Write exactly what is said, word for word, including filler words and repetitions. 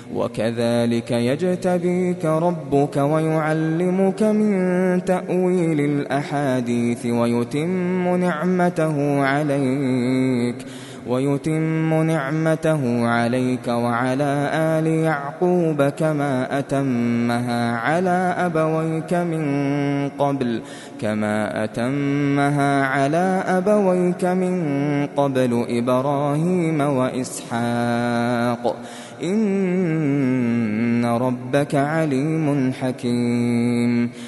وكذلك يجتبيك ربك ويعلمك من تأويل الأحاديث ويتم نعمته عليك ويتم نعمته عليك وعلى آل يعقوب كما أتمها على أبويك من قبل كما أتمها على أبويك من قبل إبراهيم وإسحاق إن ربك عليم حكيم